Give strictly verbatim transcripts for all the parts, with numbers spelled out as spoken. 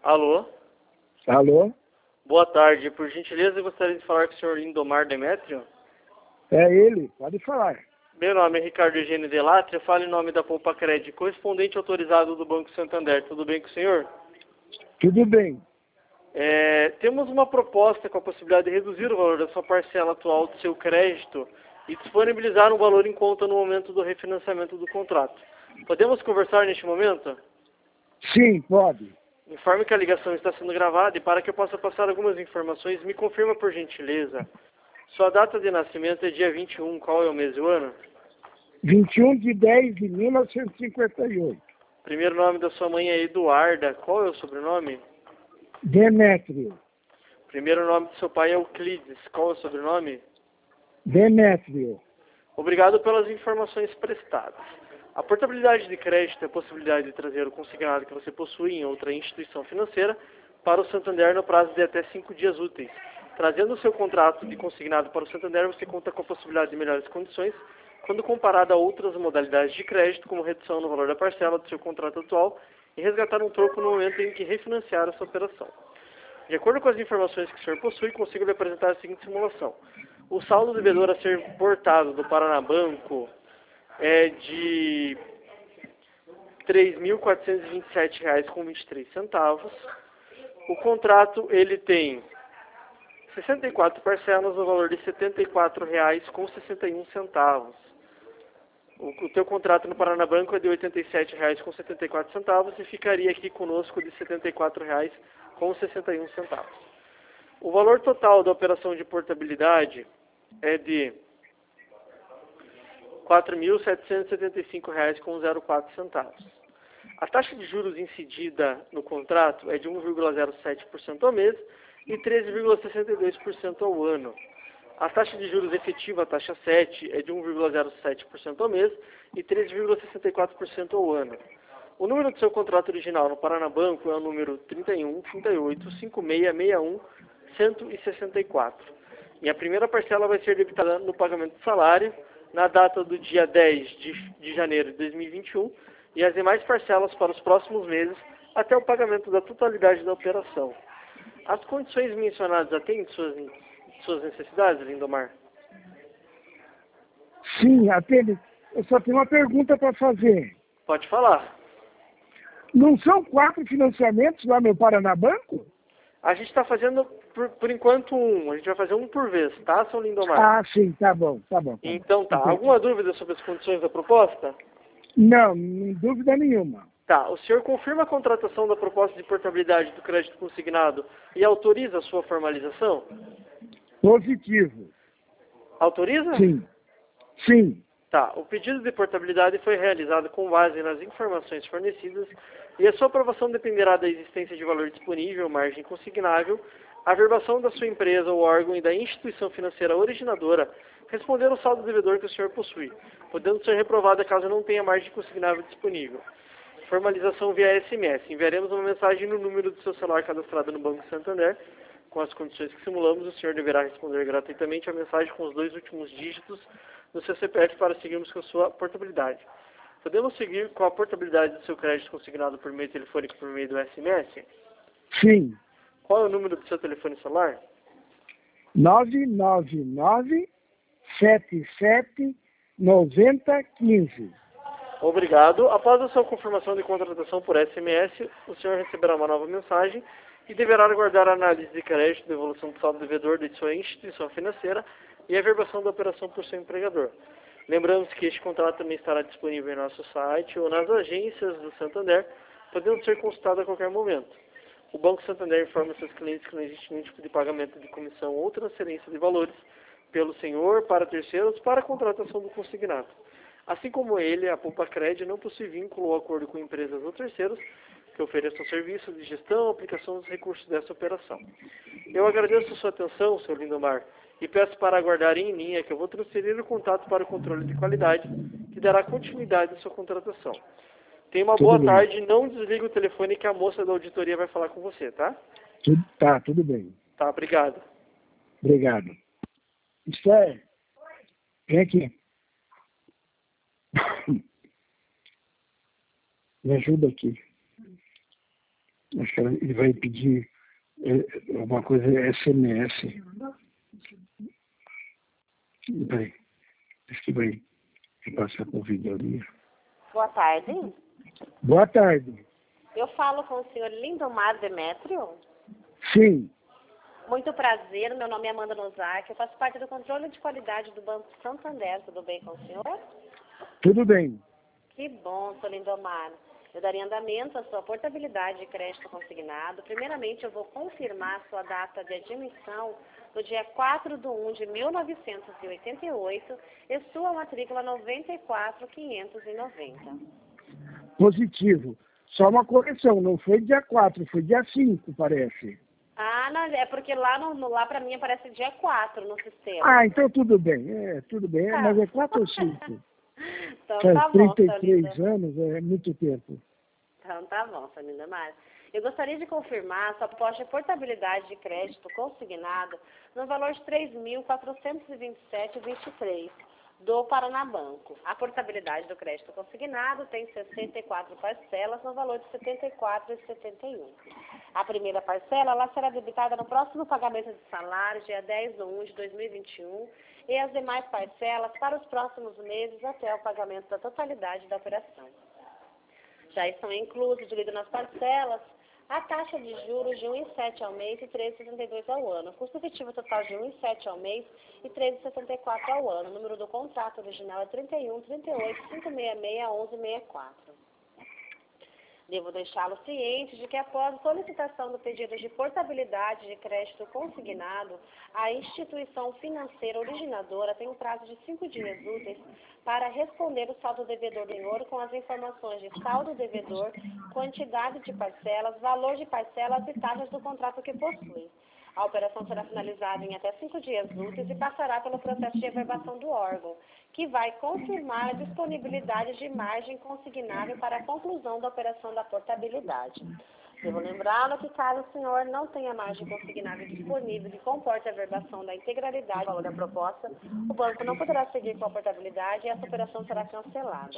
Alô? Alô? Boa tarde. Por gentileza, eu gostaria de falar com o senhor Lindomar Demétrio. É ele, pode falar. Meu nome é Ricardo Eugênio Delattre, eu falo em nome da Poupa Cred, correspondente autorizado do Banco Santander. Tudo bem com o senhor? Tudo bem. É, temos uma proposta com a possibilidade de reduzir o valor da sua parcela atual do seu crédito e disponibilizar um valor em conta no momento do refinanciamento do contrato. Podemos conversar neste momento? Sim, pode. Informe que a ligação está sendo gravada e para que eu possa passar algumas informações, me confirma por gentileza. Sua data de nascimento é dia vinte e um, qual é o mês e o ano? vinte e um de dez de mil novecentos e cinquenta e oito. Primeiro nome da sua mãe é Eduarda, qual é o sobrenome? Demétrio. Primeiro nome do seu pai é Euclides, qual é o sobrenome? Demétrio. Obrigado pelas informações prestadas. A portabilidade de crédito é a possibilidade de trazer o consignado que você possui em outra instituição financeira para o Santander no prazo de até cinco dias úteis. Trazendo o seu contrato de consignado para o Santander, você conta com a possibilidade de melhores condições quando comparado a outras modalidades de crédito, como redução no valor da parcela do seu contrato atual e resgatar um troco no momento em que refinanciar essa operação. De acordo com as informações que o senhor possui, consigo lhe apresentar a seguinte simulação. O saldo devedor a ser portado do Paraná Banco é de três mil quatrocentos e vinte e sete reais com vinte e três centavos. O contrato ele tem sessenta e quatro parcelas no valor de setenta e quatro reais com sessenta e um centavos. O, o teu contrato no Paraná Banco é de oitenta e sete reais com setenta e quatro centavos e ficaria aqui conosco de setenta e quatro reais com sessenta e um centavos. O valor total da operação de portabilidade é de quatro mil setecentos e setenta e cinco reais com zero quatro centavos. A taxa de juros incidida no contrato é de um vírgula zero sete por cento ao mês e treze vírgula sessenta e dois por cento ao ano. A taxa de juros efetiva, a taxa sete, é de um vírgula zero sete por cento ao mês e treze vírgula sessenta e quatro por cento ao ano. O número do seu contrato original no Paraná Banco é o número trinta e um, trinta e oito, cinquenta e seis, sessenta e um, cento e sessenta e quatro. E a primeira parcela vai ser debitada no pagamento do salário na data do dia dez de, de janeiro de dois mil e vinte e um e as demais parcelas para os próximos meses até o pagamento da totalidade da operação. As condições mencionadas atendem suas, suas necessidades, Lindomar? Sim, atende. Eu só tenho uma pergunta para fazer. Pode falar. Não são quatro financiamentos lá no Paraná Banco? A gente está fazendo, por, por enquanto, um. A gente vai fazer um por vez, tá, seu Lindomar? Ah, sim, tá bom, tá bom. Tá então tá. bom. Alguma dúvida sobre as condições da proposta? Não, não dúvida nenhuma. Tá. O senhor confirma a contratação da proposta de portabilidade do crédito consignado e autoriza a sua formalização? Positivo. Autoriza? Sim. Sim. Tá. O pedido de portabilidade foi realizado com base nas informações fornecidas e a sua aprovação dependerá da existência de valor disponível, margem consignável, a verbação da sua empresa ou órgão e da instituição financeira originadora responder ao saldo devedor que o senhor possui, podendo ser reprovada caso não tenha margem consignável disponível. Formalização via S M S. Enviaremos uma mensagem no número do seu celular cadastrado no Banco Santander. Com as condições que simulamos, o senhor deverá responder gratuitamente a mensagem com os dois últimos dígitos do seu C P F para seguirmos com a sua portabilidade. Podemos seguir com a portabilidade do seu crédito consignado por meio telefônico por meio do S M S? Sim. Qual é o número do seu telefone celular? nove nove nove, sete sete, nove zero um cinco. Obrigado. Após a sua confirmação de contratação por S M S, o senhor receberá uma nova mensagem e deverá aguardar a análise de crédito, devolução do saldo devedor de sua instituição financeira e a verbação da operação por seu empregador. Lembramos que este contrato também estará disponível em nosso site ou nas agências do Santander, podendo ser consultado a qualquer momento. O Banco Santander informa seus clientes que não existe nenhum tipo de pagamento de comissão ou transferência de valores pelo senhor, para terceiros, para a contratação do consignado. Assim como ele, a Poupa Cred não possui vínculo ou acordo com empresas ou terceiros que ofereçam serviços de gestão ou aplicação dos recursos dessa operação. Eu agradeço a sua atenção, senhor Lindomar, e peço para aguardar em linha que eu vou transferir o contato para o controle de qualidade, que dará continuidade à sua contratação. Tenha uma Tudo boa bem. tarde, não desligue o telefone que a moça da auditoria vai falar com você, tá? Tudo, tá, tudo bem. Tá, obrigado. Obrigado. Isso é. Vem aqui. Me ajuda aqui. Acho que ele vai pedir é, alguma coisa S M S. Peraí, acho que vai passar por ouvidoria. Boa tarde. Boa tarde. Eu falo com o senhor Lindomar Demétrio. Sim. Muito prazer, meu nome é Amanda Nozaki, eu faço parte do controle de qualidade do Banco Santander. Tudo bem com o senhor? Tudo bem. Que bom, senhor Lindomar. Eu daria andamento à sua portabilidade de crédito consignado. Primeiramente, eu vou confirmar a sua data de admissão no dia quatro de um de mil novecentos e oitenta e oito e sua matrícula noventa e quatro mil quinhentos e noventa. Positivo. Só uma correção, não foi dia quatro, foi dia cinco, parece. Ah, não, é porque lá, no, no- lá para mim aparece dia quatro no sistema. Ah, então tudo bem. É, tudo bem, Tá. mas é quatro ou cinco? Então Faz tá bom, trinta e seu três Lindomar. anos, é muito tempo. Então tá bom, seu Lindomar. Eu gostaria de confirmar a sua proposta de portabilidade de crédito consignado no valor de três mil quatrocentos e vinte e sete vírgula vinte e três do Paranabanco. A portabilidade do crédito consignado tem sessenta e quatro parcelas no valor de setenta e quatro vírgula setenta e um. A primeira parcela ela será debitada no próximo pagamento de salário, dia dez de um de dois mil e vinte e um, e as demais parcelas para os próximos meses até o pagamento da totalidade da operação. Já estão inclusos, dividido nas parcelas, a taxa de juros de um vírgula sete ao mês e treze vírgula sessenta e dois ao ano. Custo efetivo total de um vírgula sete ao mês e treze vírgula sessenta e quatro ao ano. O número do contrato original é trinta e um, trinta e oito, quinhentos e sessenta e seis, onze sessenta e quatro. Devo deixá-lo ciente de que após solicitação do pedido de portabilidade de crédito consignado, a instituição financeira originadora tem um prazo de cinco dias úteis para responder o saldo devedor do senhor com as informações de saldo devedor, quantidade de parcelas, valor de parcelas e taxas do contrato que possui. A operação será finalizada em até cinco dias úteis e passará pelo processo de averbação do órgão, que vai confirmar a disponibilidade de margem consignável para a conclusão da operação da portabilidade. Devo lembrá-lo que, caso o senhor não tenha margem consignável disponível que comporte a averbação da integralidade do valor da proposta, o banco não poderá seguir com a portabilidade e essa operação será cancelada.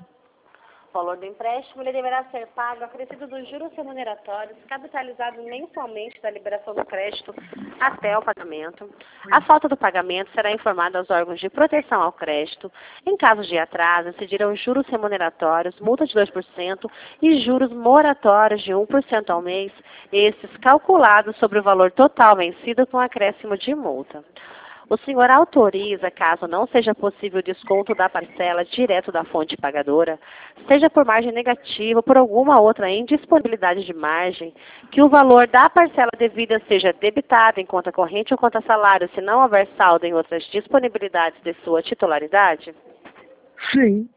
O valor do empréstimo ele deverá ser pago acrescido dos juros remuneratórios, capitalizados mensalmente da liberação do crédito até o pagamento. A falta do pagamento será informada aos órgãos de proteção ao crédito. Em caso de atraso, incidirão juros remuneratórios, multa de dois por cento e juros moratórios de um por cento ao mês, esses calculados sobre o valor total vencido com acréscimo de multa. O senhor autoriza, caso não seja possível o desconto da parcela direto da fonte pagadora, seja por margem negativa ou por alguma outra indisponibilidade de margem, que o valor da parcela devida seja debitado em conta corrente ou conta salário, se não houver saldo em outras disponibilidades de sua titularidade? Sim.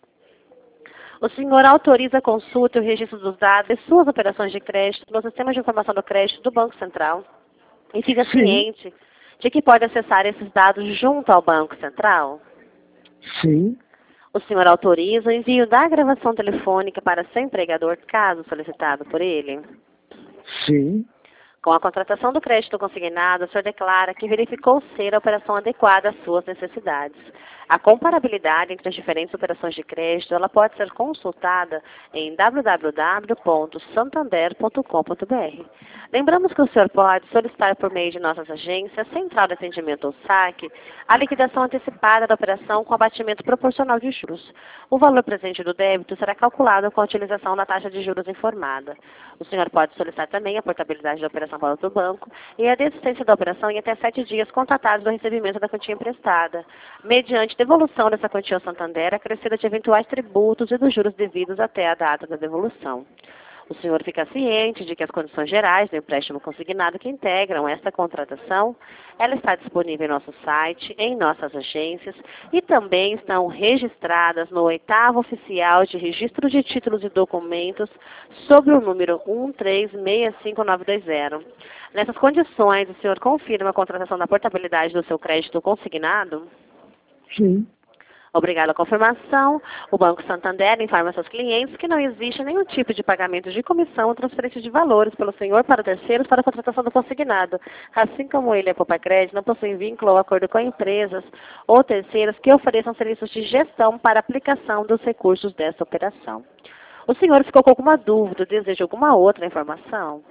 O senhor autoriza a consulta e o registro dos dados de suas operações de crédito no Sistema de Informação do Crédito do Banco Central e fica Sim. ciente de que pode acessar esses dados junto ao Banco Central? Sim. O senhor autoriza o envio da gravação telefônica para seu empregador, caso solicitado por ele? Sim. Com a contratação do crédito consignado, o senhor declara que verificou ser a operação adequada às suas necessidades. A comparabilidade entre as diferentes operações de crédito ela pode ser consultada em w w w ponto santander ponto com ponto b r. Lembramos que o senhor pode solicitar por meio de nossas agências, Central de Atendimento ou saque, a liquidação antecipada da operação com abatimento proporcional de juros. O valor presente do débito será calculado com a utilização da taxa de juros informada. O senhor pode solicitar também a portabilidade da operação para outro banco e a desistência da operação em até sete dias contatáveis do recebimento da quantia emprestada, mediante devolução dessa quantia ao Santander acrescida de eventuais tributos e dos juros devidos até a data da devolução. O senhor fica ciente de que as condições gerais do empréstimo consignado que integram esta contratação, ela está disponível em nosso site, em nossas agências e também estão registradas no oitavo oficial de registro de títulos e documentos sobre o número um três seis cinco nove dois zero. Nessas condições, o senhor confirma a contratação da portabilidade do seu crédito consignado? Sim. Obrigado à confirmação. O Banco Santander informa seus clientes que não existe nenhum tipo de pagamento de comissão ou transferência de valores pelo senhor para terceiros para a contratação do consignado. Assim como ele, a Poupa Crédito, não possui vínculo ou acordo com empresas ou terceiros que ofereçam serviços de gestão para aplicação dos recursos dessa operação. O senhor ficou com alguma dúvida, deseja alguma outra informação?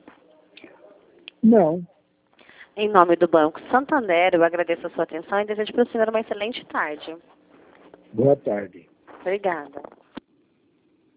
Não. Em nome do Banco Santander, eu agradeço a sua atenção e desejo para o senhor uma excelente tarde. Boa tarde. Obrigada.